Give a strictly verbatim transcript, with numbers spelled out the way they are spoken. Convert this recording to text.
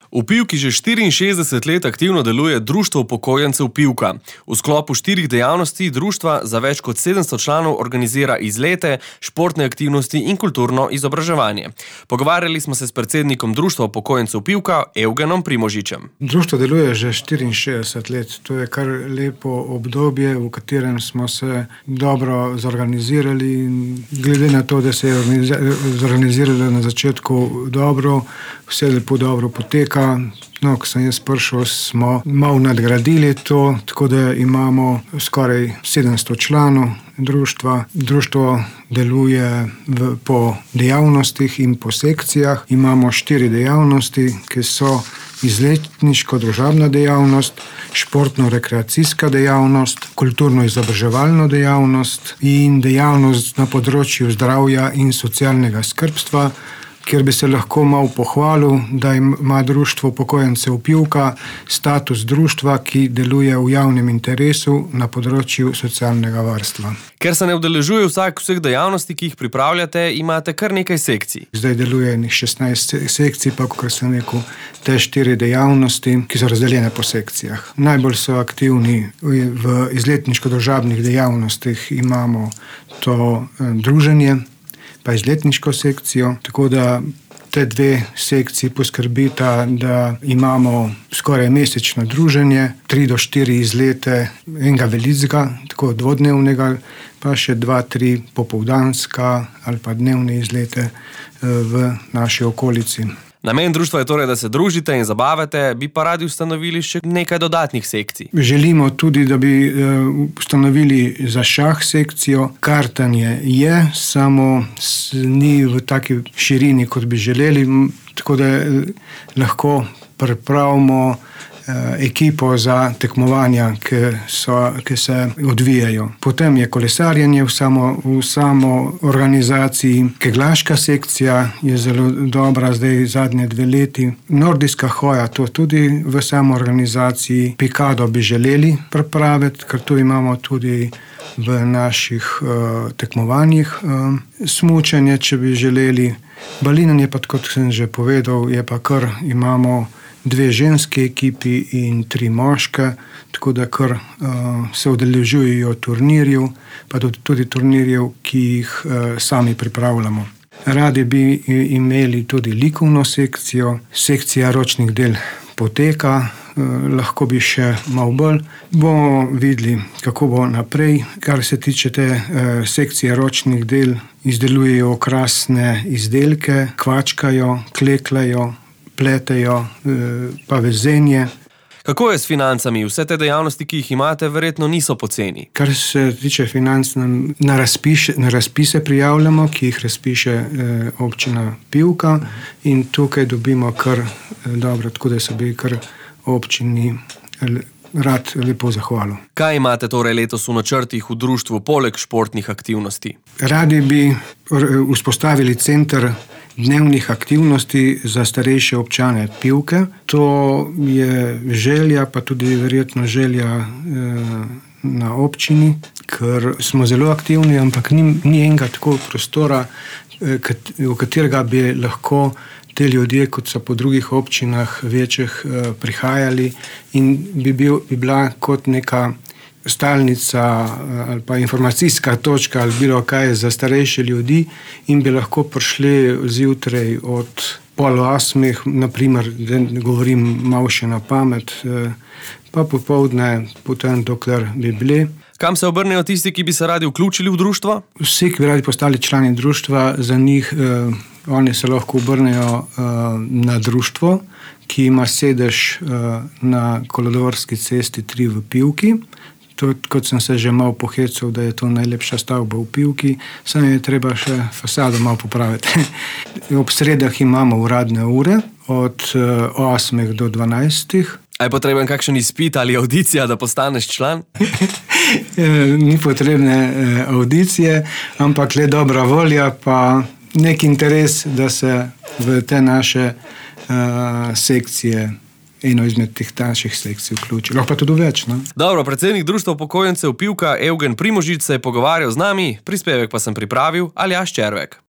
V Pivki že štiriinšestdeset let aktivno deluje Društvo upokojencev Pivka. V sklopu štirih dejavnosti društva za več kot sedemsto članov organizira izlete, športne aktivnosti in kulturno izobraževanje. Pogovarjali smo se s predsednikom Društva upokojencev Pivka, Evgenom Primožičem. Društvo deluje že štiriinšestdeset let. To je kar lepo obdobje, v katerem smo se dobro zorganizirali. Glede na to, da se je zorganiziralo na začetku dobro, vse lepo dobro poteka. No, ko sem jaz prišel, smo malo nadgradili to, tako da imamo skoraj sedemsto članov društva. Društvo deluje v, po dejavnostih in po sekcijah. Imamo štiri dejavnosti, ki so izletniško-družabna dejavnost, športno-rekreacijska dejavnost, kulturno-izobraževalna dejavnost in dejavnost na področju zdravja in socialnega skrbstva, kjer bi se lahko malo pohvalil, da ima Društvo upokojencev Pivka status društva, ki deluje v javnem interesu na področju socialnega varstva. Ker se ne udeležuje vsak vseh dejavnosti, ki jih pripravljate, imate kar nekaj sekcij. Zdaj deluje šestnajst sekcij, pa kot sem rekel, te štiri dejavnosti, ki so razdeljene po sekcijah. Najbolj so aktivni v izletniško-družabnih dejavnostih, imamo to druženje, pa izletniško sekcijo, tako da te dve sekciji poskrbita, da imamo skoraj mesečno druženje, tri do štiri izlete enega velicega, tako dvodnevnega, pa še dva, tri popoldanska ali pa dnevne izlete v naši okolici. Namen društva je torej, da se družite in zabavate, bi pa radi ustanovili še nekaj dodatnih sekcij. Želimo tudi, da bi ustanovili za šah sekcijo. Kartanje je, samo ni v taki širini, kot bi želeli, tako da lahko pripravimo ekipo za tekmovanja, ki, so, ki se odvijajo. Potem je kolesarjenje v samo, v samo organizaciji. Keglaška sekcija je zelo dobra, zdaj zadnje dve leti. Nordijska hoja, to tudi v samo organizaciji. Pikado bi želeli pripraviti, ker tu imamo tudi v naših uh, tekmovanjih. Uh, smučanje, če bi želeli. Balinanje pa, kot sem že povedal, je pa kar imamo dve ženske ekipi in tri moške, tako da kar uh, se udeležujejo turnirjev, pa tudi turnirjev, ki jih uh, sami pripravljamo. Radi bi imeli tudi likovno sekcijo, sekcija ročnih del poteka, uh, lahko bi še malo bolj. Bomo videli, kako bo naprej. Kar se tiče te uh, sekcije ročnih del, izdelujejo krasne izdelke, kvačkajo, klekljajo, pletejo, pa vezenje. Kako je s financami? Vse te dejavnosti, ki jih imate, verjetno niso poceni. Kar se tiče financ, na, razpiše, na razpise prijavljamo, ki jih razpiše eh, občina Pivka in tukaj dobimo kar eh, dobro, tako da se bi kar občini rad lepo zahvalil. Kaj imate torej letos v načrtih v društvu poleg športnih aktivnosti? Radi bi vzpostavili center dnevnih aktivnosti za starejše občane Pivke. To je želja, pa tudi verjetno želja eh, na občini, ker smo zelo aktivni, ampak ni, ni enega tako prostora, eh, kat, v katerega bi lahko te ljudje, kot so po drugih občinah večjih, eh, prihajali in bi, bil, bi bila kot neka stalnica ali pa informacijska točka ali bilo kaj za starejše ljudi in bi lahko prišli zjutraj od pol osmih, naprimer, da govorim malo še na pamet, pa popoldne, potem dokler bi bili. Kam se obrnejo tisti, ki bi se radi vključili v društvo? Vsi, ki bi radi postali člani društva, za njih eh, oni se lahko obrnejo eh, na društvo, ki ima sedež eh, na Kolodvorski cesti tri v Pivki. Tudi, kot sem se že malo pohecal, da je to najlepša stavba v Pivki, samo je treba še fasado malo popraviti. Ob sredah imamo uradne ure od osmih do dvanajstih. A je potreben kakšen izpit ali audicija, da postaneš član? Ni potrebne audicije, ampak le dobra volja, pa nek interes, da se v te naše uh, sekcije eno izmed teh naših sekcij vključi. Lahko pa tudi več, no? Dobro, predsednik Društva upokojencev Pivka, Evgen Primožič, se je pogovarjal z nami, prispevek pa sem pripravil Aljaž Červek.